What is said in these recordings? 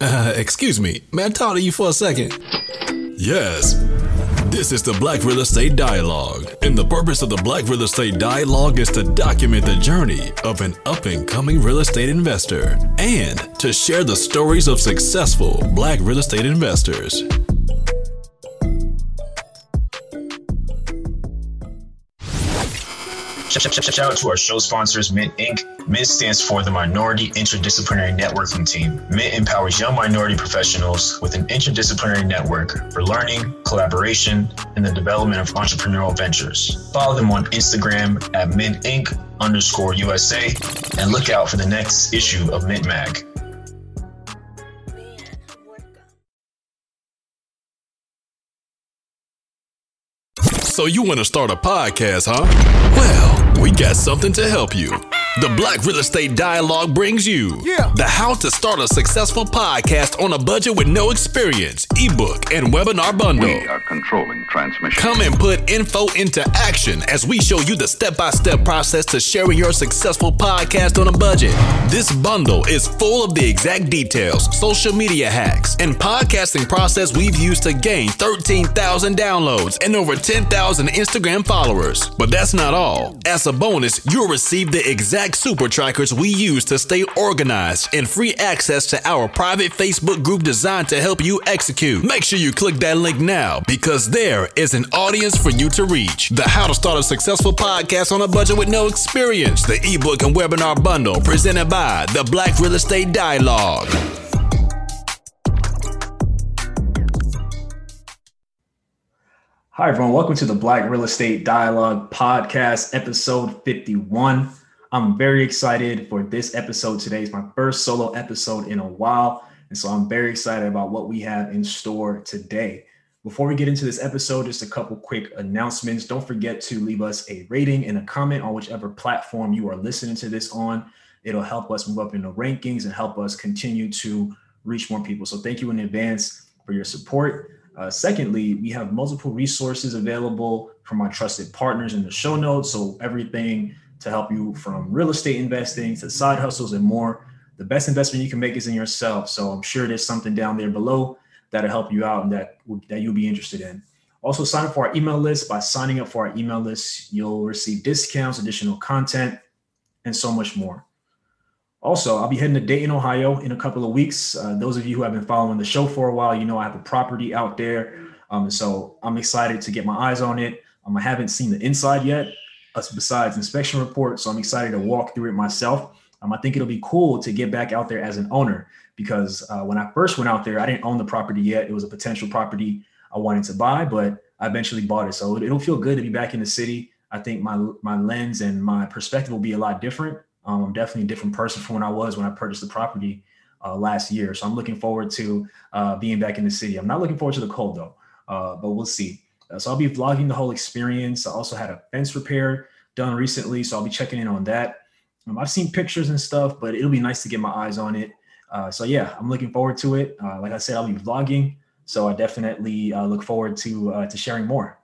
Excuse me, may I talk to you for a second? Yes. This is the Black Real Estate Dialogue, and the purpose of the Black Real Estate Dialogue is to document the journey of an up-and-coming real estate investor and to share the stories of successful Black real estate investors. Shout out to our show sponsors, Mint Inc. Mint stands for the Minority Interdisciplinary Networking Team. Mint empowers young minority professionals with an interdisciplinary network for learning, collaboration, and the development of entrepreneurial ventures. Follow them on Instagram at MintInc_USA and look out for the next issue of Mint Mag. So you want to start a podcast, huh? Well, we got something to help you. The Black Real Estate Dialogue brings you the How to Start a Successful Podcast on a Budget with No Experience ebook and webinar bundle. We are controlling transmission. Come and put info into action as we show you the step-by-step process to sharing your successful podcast on a budget. This bundle is full of the exact details, social media hacks, and podcasting process we've used to gain 13,000 downloads and over 10,000 Instagram followers. But that's not all. As a bonus, you'll receive the exact super trackers we use to stay organized and free access to our private Facebook group designed to help you execute. Make sure you click that link now because there is an audience for you to reach. The How to Start a Successful Podcast on a Budget with No Experience, the ebook and webinar bundle presented by the Black Real Estate Dialogue. Hi, everyone. Welcome to the Black Real Estate Dialogue Podcast, episode 51. I'm very excited for this episode today. It's my first solo episode in a while, and so I'm very excited about what we have in store today. Before we get into this episode, just a couple quick announcements. Don't forget to leave us a rating and a comment on whichever platform you are listening to this on. It'll help us move up in the rankings and help us continue to reach more people. So thank you in advance for your support. Secondly, we have multiple resources available from our trusted partners in the show notes. So everything to help you from real estate investing to side hustles and more. The best investment you can make is in yourself. So I'm sure there's something down there below that'll help you out and that you'll be interested in. Also sign up for our email list. By signing up for our email list, you'll receive discounts, additional content, and so much more. Also, I'll be heading to Dayton, Ohio in a couple of weeks. Those of you who have been following the show for a while, you know I have a property out there. So I'm excited to get my eyes on it. I haven't seen the inside yet, besides inspection reports. So I'm excited to walk through it myself. I think it'll be cool to get back out there as an owner because when I first went out there, I didn't own the property yet. It was a potential property I wanted to buy, but I eventually bought it. So it'll feel good to be back in the city. I think my lens and my perspective will be a lot different. I'm definitely a different person from when I was when I purchased the property last year. So I'm looking forward to being back in the city. I'm not looking forward to the cold though, but we'll see. So I'll be vlogging the whole experience. I also had a fence repair done recently, so I'll be checking in on that. I've seen pictures and stuff, but it'll be nice to get my eyes on it. So yeah, I'm looking forward to it. Like I said, I'll be vlogging, so I definitely look forward to sharing more.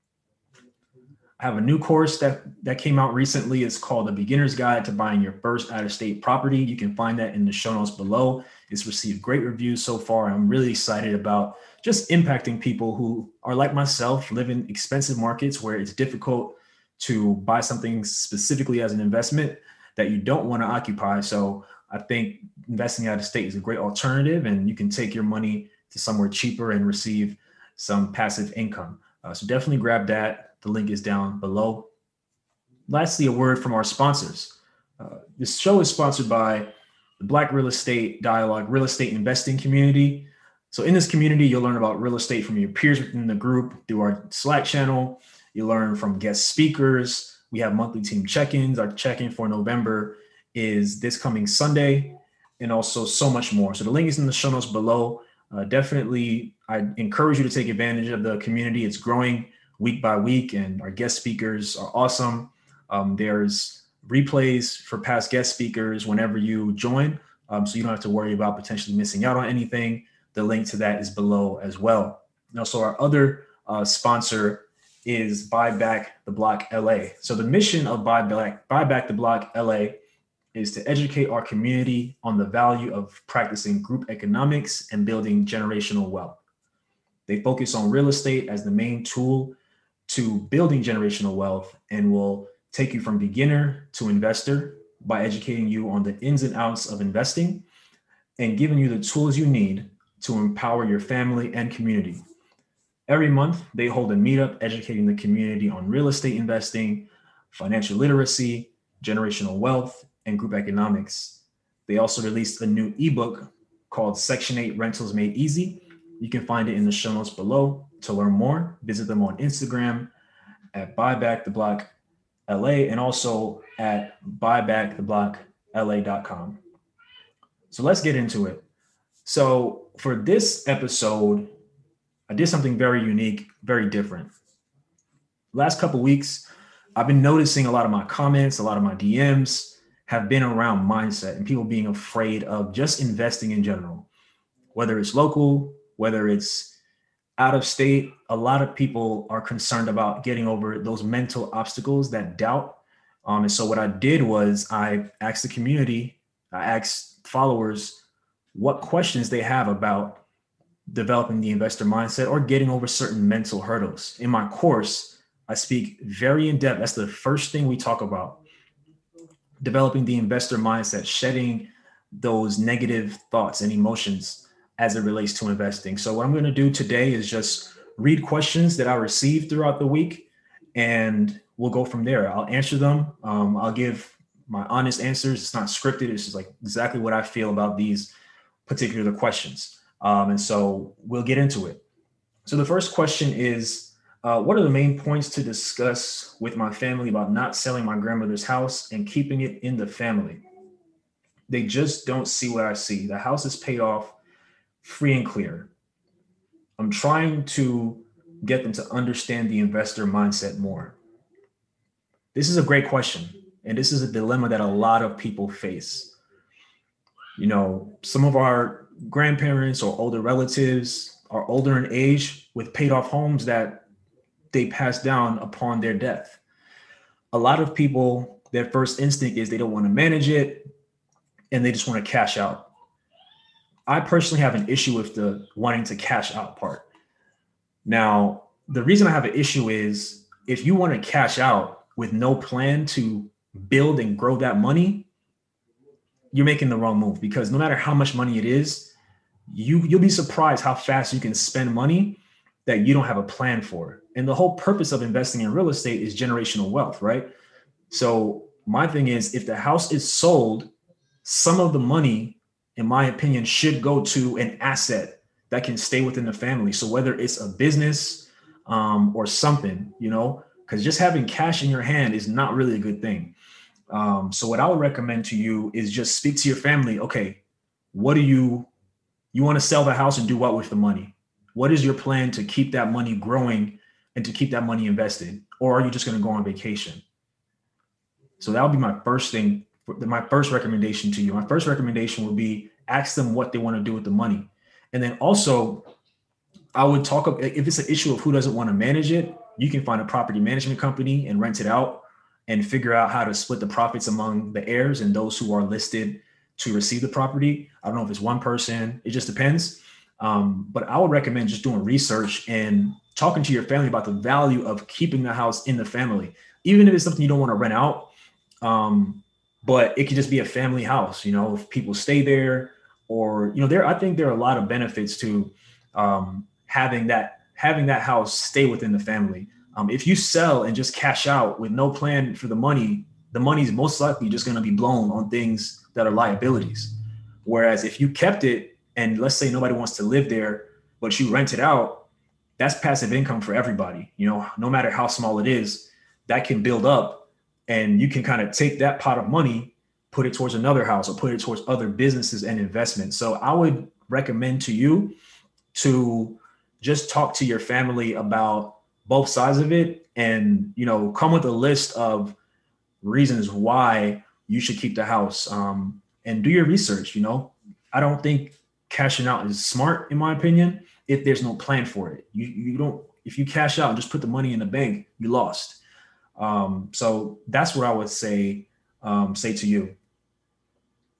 I have a new course that came out recently. It's called The Beginner's Guide to Buying Your First Out-of-State Property. You can find that in the show notes below. It's received great reviews so far. I'm really excited about just impacting people who are like myself, live in expensive markets where it's difficult to buy something specifically as an investment that you don't want to occupy. So I think investing out of state is a great alternative, and you can take your money to somewhere cheaper and receive some passive income. So definitely grab that. The link is down below. Lastly, a word from our sponsors. This show is sponsored by the Black Real Estate Dialogue Real Estate Investing Community. So in this community, you'll learn about real estate from your peers within the group through our Slack channel. You learn from guest speakers. We have monthly team check-ins. Our check-in for November is this coming Sunday, and also so much more. So the link is in the show notes below. Definitely, I encourage you to take advantage of the community. It's growing week by week, and our guest speakers are awesome. There's replays for past guest speakers whenever you join, so you don't have to worry about potentially missing out on anything. The link to that is below as well. And also our other sponsor is Buy Back the Block LA. So the mission of Buy Back the Block LA is to educate our community on the value of practicing group economics and building generational wealth. They focus on real estate as the main tool to building generational wealth and will take you from beginner to investor by educating you on the ins and outs of investing and giving you the tools you need to empower your family and community. Every month, they hold a meetup educating the community on real estate investing, financial literacy, generational wealth, and group economics. They also released a new ebook called Section 8 Rentals Made Easy. You can find it in the show notes below. To learn more, visit them on Instagram at buybacktheblock LA and also at buybacktheblockla.com. So let's get into it. So for this episode, I did something very unique, very different. Last couple of weeks, I've been noticing a lot of my comments, a lot of my DMs have been around mindset and people being afraid of just investing in general, whether it's local, whether it's out of state. A lot of people are concerned about getting over those mental obstacles, that doubt. And so what I did was I asked the community, I asked followers what questions they have about developing the investor mindset or getting over certain mental hurdles. In my course, I speak very in depth. That's the first thing we talk about. Developing the investor mindset, shedding those negative thoughts and emotions as it relates to investing. So what I'm going to do today is just read questions that I received throughout the week, and we'll go from there. I'll answer them. I'll give my honest answers. It's not scripted. It's just like exactly what I feel about these particular questions. And so we'll get into it. So the first question is, what are the main points to discuss with my family about not selling my grandmother's house and keeping it in the family? They just don't see what I see. The house is paid off free and clear. I'm trying to get them to understand the investor mindset more. This is a great question. And this is a dilemma that a lot of people face. You know, some of our grandparents or older relatives are older in age with paid off homes that they passed down upon their death. A lot of people, their first instinct is they don't want to manage it and they just want to cash out. I personally have an issue with the wanting to cash out part. Now, the reason I have an issue is if you want to cash out with no plan to build and grow that money, you're making the wrong move, because no matter how much money it is, you'll be surprised how fast you can spend money that you don't have a plan for. And the whole purpose of investing in real estate is generational wealth, right? So my thing is, if the house is sold, some of the money, in my opinion, should go to an asset that can stay within the family. So whether it's a business or something, you know, because just having cash in your hand is not really a good thing. So what I would recommend to you is just speak to your family. Okay, what do you want to sell the house and do what with the money? What is your plan to keep that money growing and to keep that money invested? Or are you just going to go on vacation? So that would be my first thing, my first recommendation to you. My first recommendation would be ask them what they want to do with the money. And then also I would talk about, if it's an issue of who doesn't want to manage it, you can find a property management company and rent it out and figure out how to split the profits among the heirs and those who are listed to receive the property. I don't know if it's one person, it just depends. But I would recommend just doing research and talking to your family about the value of keeping the house in the family, even if it's something you don't want to rent out. But it could just be a family house, you know, if people stay there, or, you know, I think there are a lot of benefits to having that house stay within the family. If you sell and just cash out with no plan for the money is most likely just going to be blown on things that are liabilities. Whereas if you kept it and let's say nobody wants to live there, but you rent it out, that's passive income for everybody. You know, no matter how small it is, that can build up and you can kind of take that pot of money, put it towards another house or put it towards other businesses and investments. So I would recommend to you to just talk to your family about both sides of it and, you know, come with a list of reasons why you should keep the house, and do your research. You know, I don't think cashing out is smart, in my opinion, if there's no plan for it. You don't, if you cash out and just put the money in the bank, you lost. So that's what I would say to you.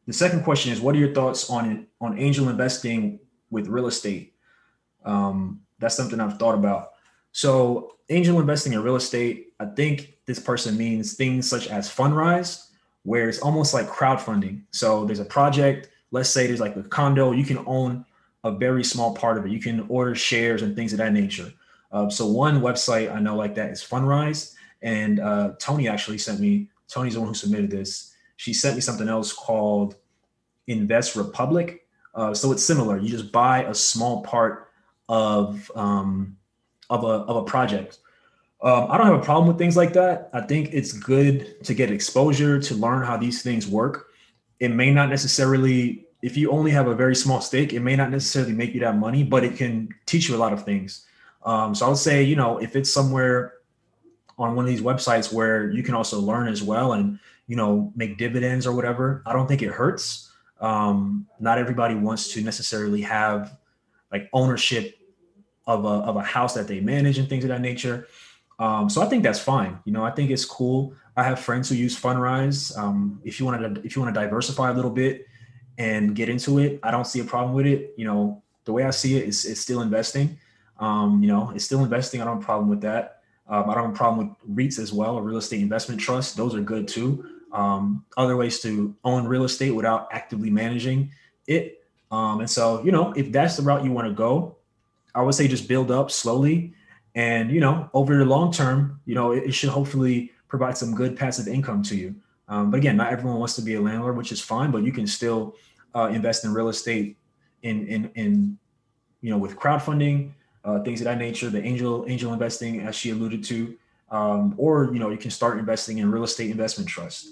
The second question is, what are your thoughts on angel investing with real estate? That's something I've thought about. So angel investing in real estate, I think this person means things such as Fundrise, where it's almost like crowdfunding. So there's a project, let's say there's like a condo, you can own a very small part of it. You can order shares and things of that nature. So one website I know like that is Fundrise. And Tony actually Tony's the one who submitted this. She sent me something else called Invest Republic. So it's similar. You just buy a small part of a project. I don't have a problem with things like that. I think it's good to get exposure, to learn how these things work. It may not necessarily, if you only have a very small stake, it may not necessarily make you that money, but it can teach you a lot of things. So I would say, if it's somewhere on one of these websites where you can also learn as well and, make dividends or whatever, I don't think it hurts. Not everybody wants to necessarily have like ownership of a house that they manage and things of that nature. So I think that's fine. I think it's cool. I have friends who use Fundrise. If you want to diversify a little bit and get into it, I don't see a problem with it. The way I see it is it's still investing. It's still investing. I don't have a problem with that. I don't have a problem with REITs as well, or real estate investment trusts. Those are good too. Other ways to own real estate without actively managing it. And so, if that's the route you want to go, I would say just build up slowly. And, over the long term, it should hopefully provide some good passive income to you. But again, not everyone wants to be a landlord, which is fine, but you can still invest in real estate in with crowdfunding, things of that nature, the angel investing, as she alluded to, or, you can start investing in real estate investment trust.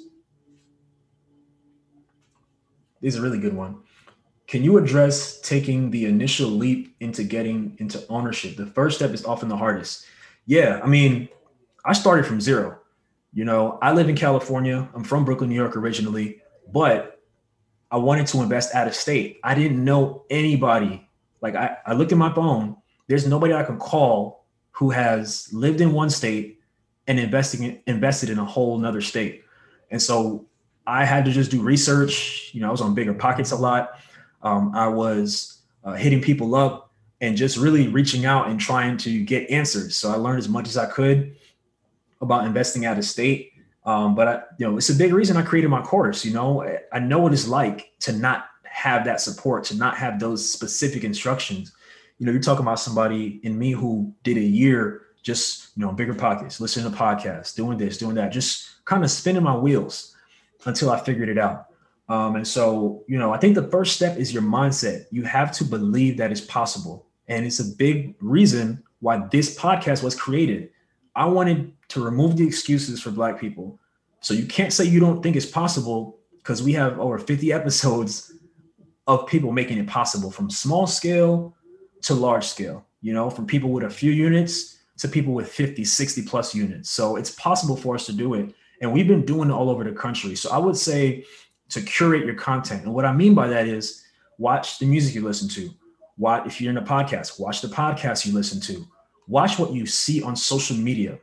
This is a really good one. Can you address taking the initial leap into getting into ownership? The first step is often the hardest. Yeah, I started from zero. I live in California. I'm from Brooklyn, New York originally, but I wanted to invest out of state. I didn't know anybody. Like I looked at my phone. There's nobody I can call who has lived in one state and invested in a whole nother state. And so I had to just do research. I was on Bigger Pockets a lot. I was hitting people up and just really reaching out and trying to get answers. So I learned as much as I could about investing out of state. But it's a big reason I created my course. I know what it's like to not have that support, to not have those specific instructions. You're talking about somebody in me who did a year just, Bigger Pockets, listening to podcasts, doing this, doing that, just kind of spinning my wheels until I figured it out. And so, I think the first step is your mindset. You have to believe that it's possible. And it's a big reason why this podcast was created. I wanted to remove the excuses for Black people. So you can't say you don't think it's possible, because we have over 50 episodes of people making it possible, from small scale to large scale, from people with a few units to people with 50, 60 plus units. So it's possible for us to do it. And we've been doing it all over the country. So I would say to curate your content. And what I mean by that is watch the music you listen to. If you're in a podcast, watch the podcast you listen to. Watch what you see on social media.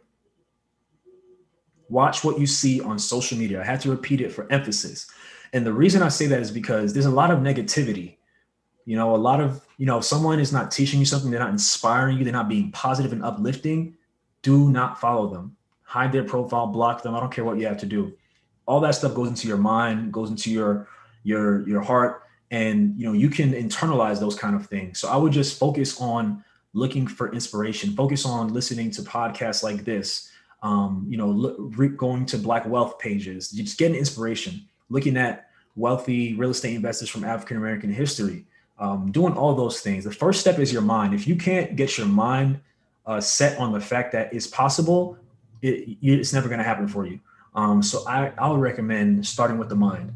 Watch what you see on social media. I had to repeat it for emphasis. And the reason I say that is because there's a lot of negativity. If someone is not teaching you something, they're not inspiring you, they're not being positive and uplifting, do not follow them. Hide their profile, block them. I don't care what you have to do. All that stuff goes into your mind, goes into your heart, and you can internalize those kind of things. So I would just focus on looking for inspiration, focus on listening to podcasts like this, going to Black wealth pages, just getting inspiration, looking at wealthy real estate investors from African-American history, doing all those things. The first step is your mind. If you can't get your mind set on the fact that it's possible, it's never going to happen for you. So I would recommend starting with the mind.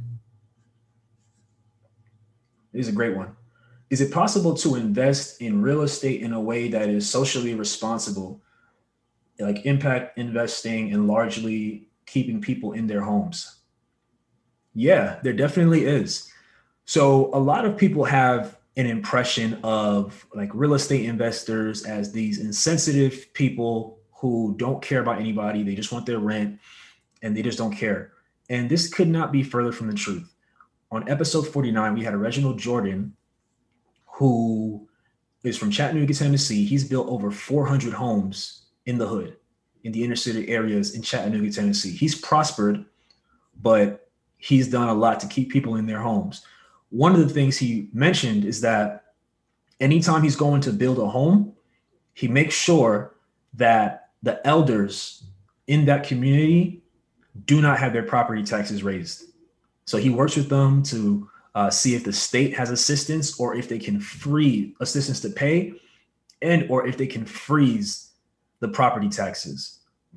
This is a great one. Is it possible to invest in real estate in a way that is socially responsible, like impact investing and largely keeping people in their homes? Yeah, there definitely is. So a lot of people have an impression of like real estate investors as these insensitive people who don't care about anybody. They just want their rent and they just don't care. And this could not be further from the truth. on episode 49, we had Reginald Jordan, who is from Chattanooga, Tennessee. He's built over 400 homes in the hood, in the inner city areas in Chattanooga, Tennessee. He's prospered, but he's done a lot to keep people in their homes. One of the things he mentioned is that anytime he's going to build a home, he makes sure that the elders in that community do not have their property taxes raised. So he works with them to see if the state has assistance, or if they can free assistance to pay, or if they can freeze the property taxes.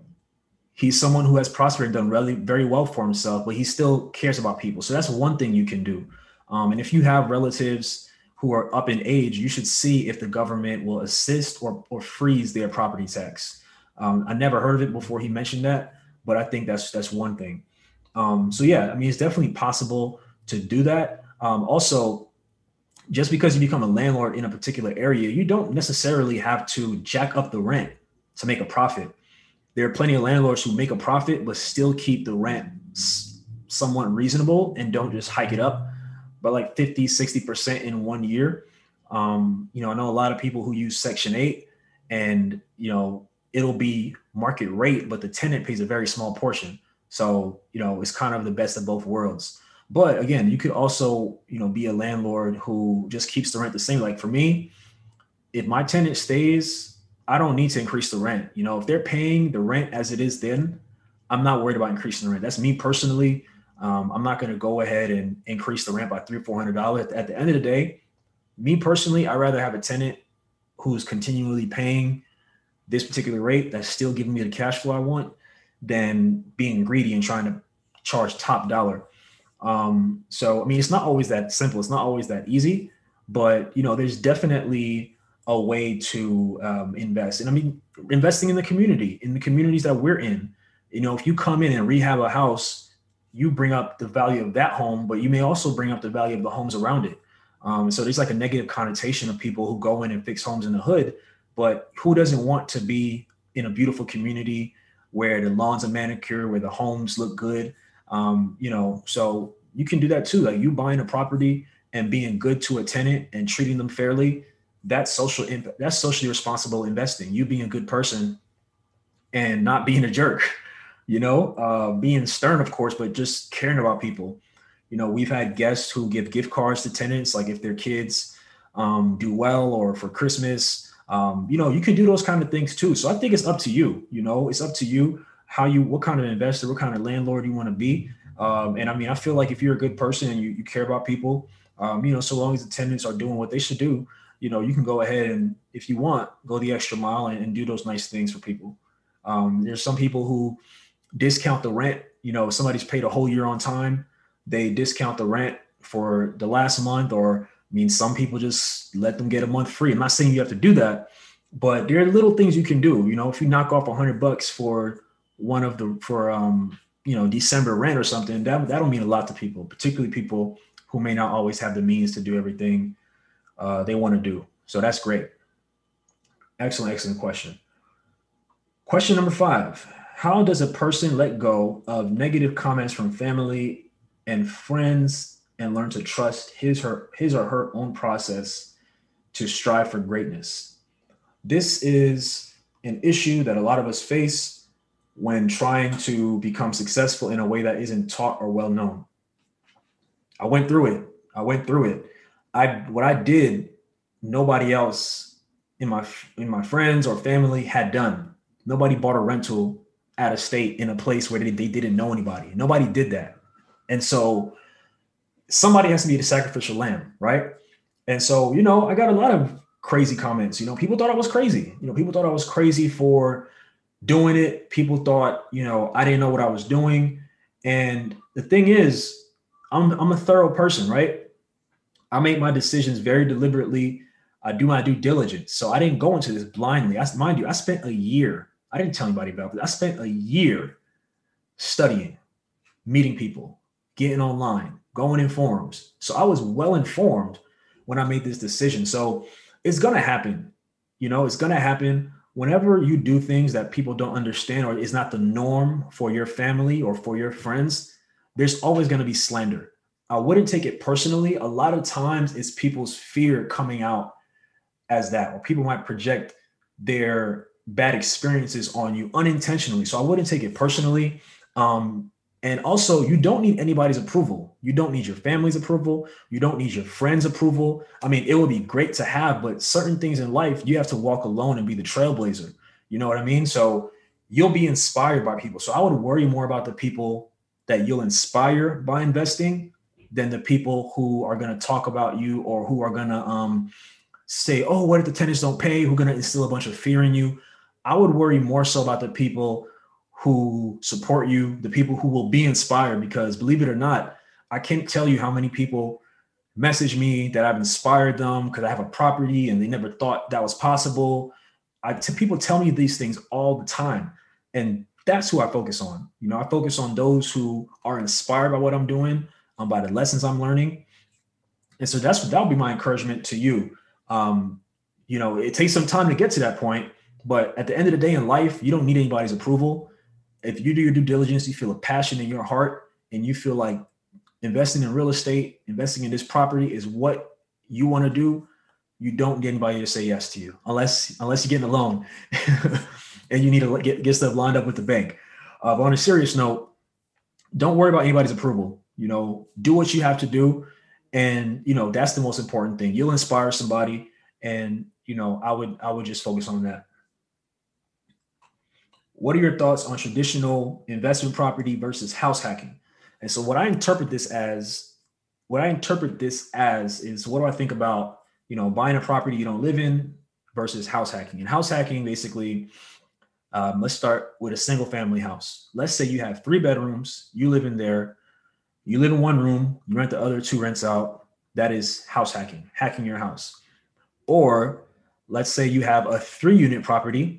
He's someone who has prospered and done really very well for himself, but he still cares about people. So that's one thing you can do. And if you have relatives who are up in age, you should see if the government will assist or freeze their property tax. I never heard of it before he mentioned that, but I think that's one thing. So yeah, I mean, it's definitely possible to do that. Also, just because you become a landlord in a particular area, you don't necessarily have to jack up the rent to make a profit. There are plenty of landlords who make a profit, but still keep the rent somewhat reasonable and don't just hike it up by like 50, 60% in 1 year. I know a lot of people who use Section 8, and, it'll be market rate, but the tenant pays a very small portion. So, it's kind of the best of both worlds. But again, you could also, be a landlord who just keeps the rent the same. Like for me, if my tenant stays, I don't need to increase the rent. If they're paying the rent as it is, then I'm not worried about increasing the rent. That's me personally. I'm not going to go ahead and increase the rent by $300 or $400. At the end of the day, me personally, I'd rather have a tenant who's continually paying this particular rate that's still giving me the cash flow I want than being greedy and trying to charge top dollar. So, I mean, it's not always that simple. It's not always that easy, but, there's definitely a way to invest. And I mean, investing in the communities that we're in. If you come in and rehab a house, you bring up the value of that home, but you may also bring up the value of the homes around it. So there's like a negative connotation of people who go in and fix homes in the hood, but who doesn't want to be in a beautiful community where the lawns are manicured, where the homes look good? So you can do that too. Like you buying a property and being good to a tenant and treating them fairly. That's socially responsible investing. You being a good person and not being a jerk, being stern, of course, but just caring about people. We've had guests who give gift cards to tenants, like if their kids do well, or for Christmas, you can do those kind of things too. So I think it's up to you. It's up to you what kind of investor, what kind of landlord you want to be. And I mean, I feel like if you're a good person and you care about people, so long as the tenants are doing what they should do, you can go ahead and, if you want, go the extra mile and do those nice things for people. There's some people who discount the rent. If somebody's paid a whole year on time, they discount the rent for the last month, or some people just let them get a month free. I'm not saying you have to do that, but there are little things you can do. If you knock off $100 for December rent or something, that'll mean a lot to people, particularly people who may not always have the means to do everything they want to do. So that's great. Excellent question. Question number 5. How does a person let go of negative comments from family and friends and learn to trust his or her own process to strive for greatness? This is an issue that a lot of us face when trying to become successful in a way that isn't taught or well known. I went through it. What I did, nobody else in my friends or family had done. Nobody bought a rental out of state in a place where they didn't know anybody. Nobody did that. And so somebody has to be the sacrificial lamb, right? And so, I got a lot of crazy comments. People thought I was crazy. People thought I was crazy for doing it. People thought, I didn't know what I was doing. And the thing is, I'm a thorough person, right? I make my decisions very deliberately. I do my due diligence. So I didn't go into this blindly. Mind you, I spent a year. I didn't tell anybody about it. I spent a year studying, meeting people, getting online, going in forums. So I was well informed when I made this decision. So it's going to happen. It's going to happen whenever you do things that people don't understand or is not the norm for your family or for your friends. There's always going to be slander. I wouldn't take it personally. A lot of times it's people's fear coming out as that, or people might project their bad experiences on you unintentionally. So I wouldn't take it personally. And also, you don't need anybody's approval. You don't need your family's approval. You don't need your friends' approval. I mean, it would be great to have, but certain things in life, you have to walk alone and be the trailblazer. You know what I mean? So you'll be inspired by people. So I would worry more about the people that you'll inspire by investing than the people who are going to talk about you, or who are going to say, oh, what if the tenants don't pay? Who are going to instill a bunch of fear in you? I would worry more so about the people who support you, the people who will be inspired, because believe it or not, I can't tell you how many people message me that I've inspired them because I have a property and they never thought that was possible. People tell me these things all the time. And that's who I focus on. You know, I focus on those who are inspired by what I'm doing, by the lessons I'm learning. And so that would be my encouragement to you. You know, it takes some time to get to that point, but at the end of the day in life, you don't need anybody's approval. If you do your due diligence, you feel a passion in your heart, and you feel like investing in real estate, investing in this property is what you want to do, you don't get anybody to say yes to you, unless you're getting a loan and you need to get stuff lined up with the bank. But on a serious note, don't worry about anybody's approval. You know, do what you have to do. And, you know, that's the most important thing. You'll inspire somebody. And, you know, I would just focus on that. What are your thoughts on traditional investment property versus house hacking? And so what I interpret this as is, what do I think about, you know, buying a property you don't live in versus house hacking? And house hacking, basically, let's start with a single family house. Let's say you have 3 bedrooms, you live in there, you live in one room, you rent the other 2 rents out. That is house hacking, hacking your house. Or let's say you have a 3-unit property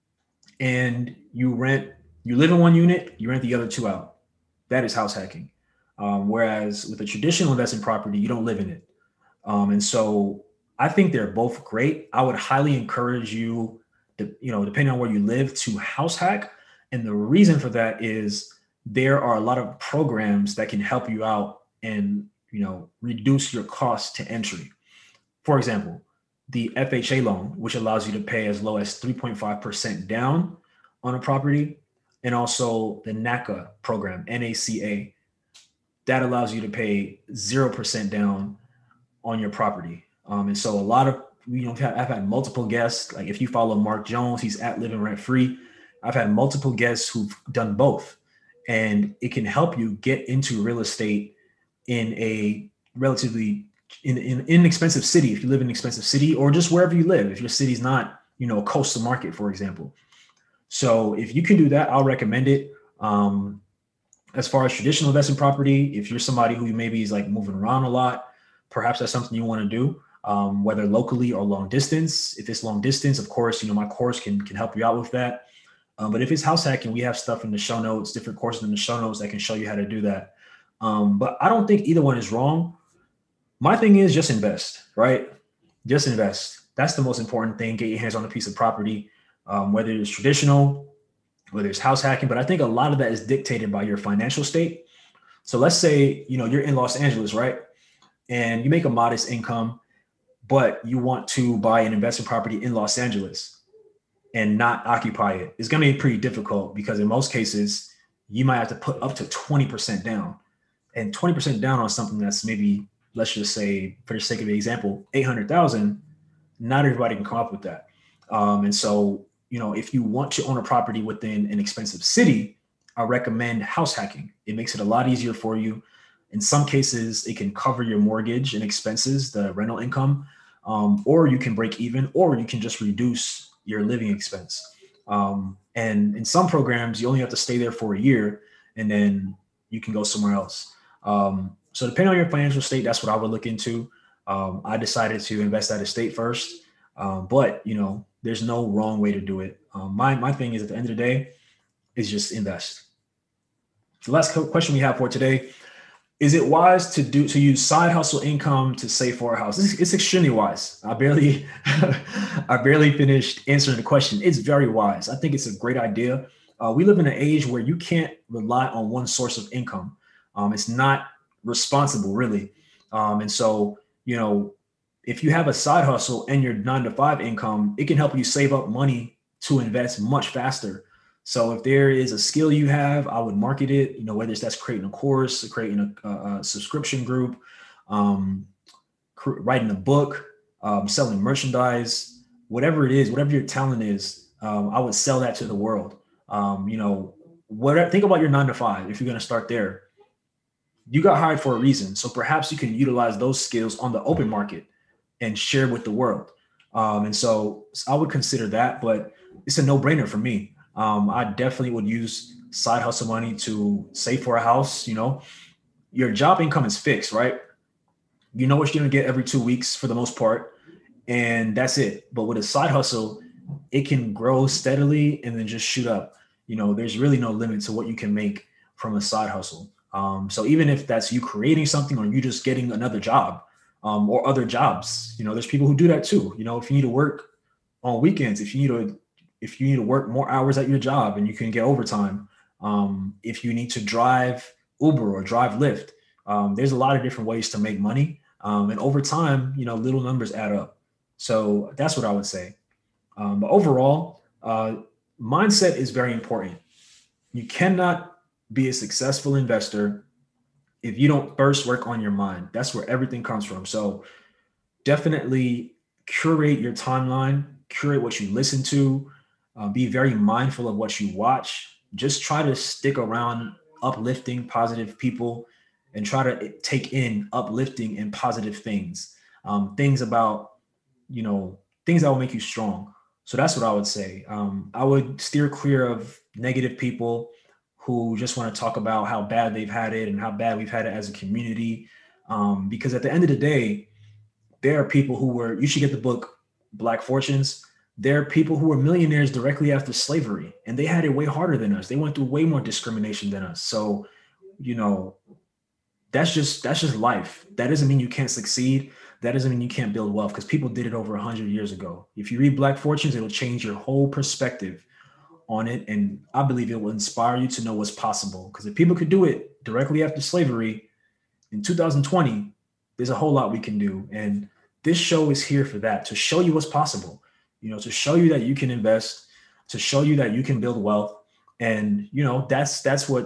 and you live in 1 unit, you rent the other 2 out. That is house hacking. Whereas with a traditional investment property, you don't live in it. And so I think they're both great. I would highly encourage you to, you know, depending on where you live, to house hack. And the reason for that is there are a lot of programs that can help you out and, you know, reduce your cost to entry. For example, the FHA loan, which allows you to pay as low as 3.5% down on a property, and also the NACA program, NACA, that allows you to pay 0% down on your property. And so a lot of, you know, I've had multiple guests, like if you follow Mark Jones, he's at Living Rent Free. I've had multiple guests who've done both, and it can help you get into real estate in a relatively in an inexpensive city. If you live in an expensive city, or just wherever you live, if your city's not, you know, a coastal market, for example. So if you can do that, I'll recommend it. As far as traditional investment property, if you're somebody who maybe is like moving around a lot, perhaps that's something you want to do, whether locally or long distance. If it's long distance, of course, you know, my course can help you out with that. But if it's house hacking, we have stuff in the show notes, different courses in the show notes that can show you how to do that. But I don't think either one is wrong. My thing is just invest, right? Just invest. That's the most important thing. Get your hands on a piece of property, whether it's traditional, whether it's house hacking. But I think a lot of that is dictated by your financial state. So let's say, you know, you're in Los Angeles, right? And you make a modest income, but you want to buy an investment property in Los Angeles and not occupy it. It's going to be pretty difficult, because in most cases, you might have to put up to 20% down. And 20% down on something that's maybe, let's just say, for the sake of the example, $800,000, not everybody can come up with that. And so, you know, if you want to own a property within an expensive city, I recommend house hacking. It makes it a lot easier for you. In some cases, it can cover your mortgage and expenses, the rental income, or you can break even, or you can just reduce your living expense. And in some programs, you only have to stay there for a year, and then you can go somewhere else. So depending on your financial state, that's what I would look into. I decided to invest out of state first, but you know, there's no wrong way to do it. My thing is, at the end of the day, is just invest. The last question we have for today: is it wise to use side hustle income to save for a house? It's extremely wise. I barely finished answering the question. It's very wise. I think it's a great idea. We live in an age where you can't rely on one source of income. It's not responsible, really. And so, you know, if you have a side hustle and your 9-to-5 income, it can help you save up money to invest much faster. So if there is a skill you have, I would market it, you know, whether that's creating a course, creating a subscription group, writing a book, selling merchandise, whatever it is, whatever your talent is, I would sell that to the world. You know, think about your 9-to-5. If you're going to start there, you got hired for a reason. So perhaps you can utilize those skills on the open market and share with the world. And so I would consider that, but it's a no-brainer for me. I definitely would use side hustle money to save for a house. You know, your job income is fixed, right? You know what you're going to get every 2 weeks for the most part, and that's it. But with a side hustle, it can grow steadily and then just shoot up. You know, there's really no limit to what you can make from a side hustle. So even if that's you creating something or you just getting another job or other jobs, you know, there's people who do that too. You know, if you need to work on weekends, if you need to work more hours at your job and you can get overtime, if you need to drive Uber or drive Lyft, there's a lot of different ways to make money. And over time, you know, little numbers add up. So that's what I would say. But overall, mindset is very important. You cannot be a successful investor if you don't first work on your mind. That's where everything comes from. So definitely curate your timeline, curate what you listen to, be very mindful of what you watch. Just try to stick around uplifting, positive people and try to take in uplifting and positive things, things about, you know, things that will make you strong. So that's what I would say. I would steer clear of negative people who just want to talk about how bad they've had it and how bad we've had it as a community. Because at the end of the day, there are people who you should get the book, Black Fortunes. There are people who were millionaires directly after slavery, and they had it way harder than us. They went through way more discrimination than us. So, you know, that's just life. That doesn't mean you can't succeed. That doesn't mean you can't build wealth, because people did it over 100 years ago. If you read Black Fortunes, it'll change your whole perspective on it. And I believe it will inspire you to know what's possible. Because if people could do it directly after slavery in 2020, there's a whole lot we can do. And this show is here for that, to show you what's possible, you know, to show you that you can invest, to show you that you can build wealth. And, you know, that's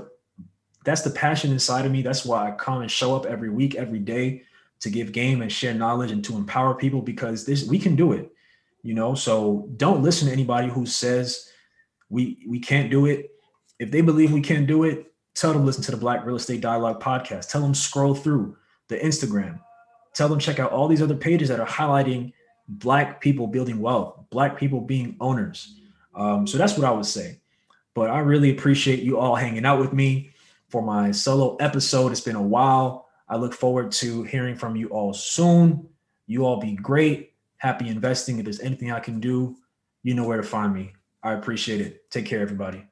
the passion inside of me. That's why I come and show up every week, every day, to give game and share knowledge and to empower people, because we can do it, you know. So don't listen to anybody who says we can't do it. If they believe we can't do it, tell them listen to the Black Real Estate Dialogue podcast. Tell them scroll through the Instagram. Tell them check out all these other pages that are highlighting Black people building wealth, Black people being owners. So that's what I would say. But I really appreciate you all hanging out with me for my solo episode. It's been a while. I look forward to hearing from you all soon. You all be great. Happy investing. If there's anything I can do, you know where to find me. I appreciate it. Take care, everybody.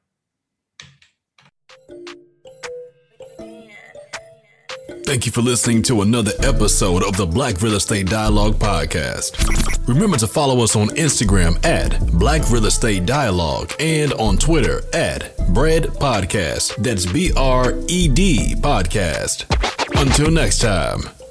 Thank you for listening to another episode of the Black Real Estate Dialogue podcast. Remember to follow us on Instagram at Black Real Estate Dialogue and on Twitter at Bread Podcast. That's BRED Podcast. Until next time.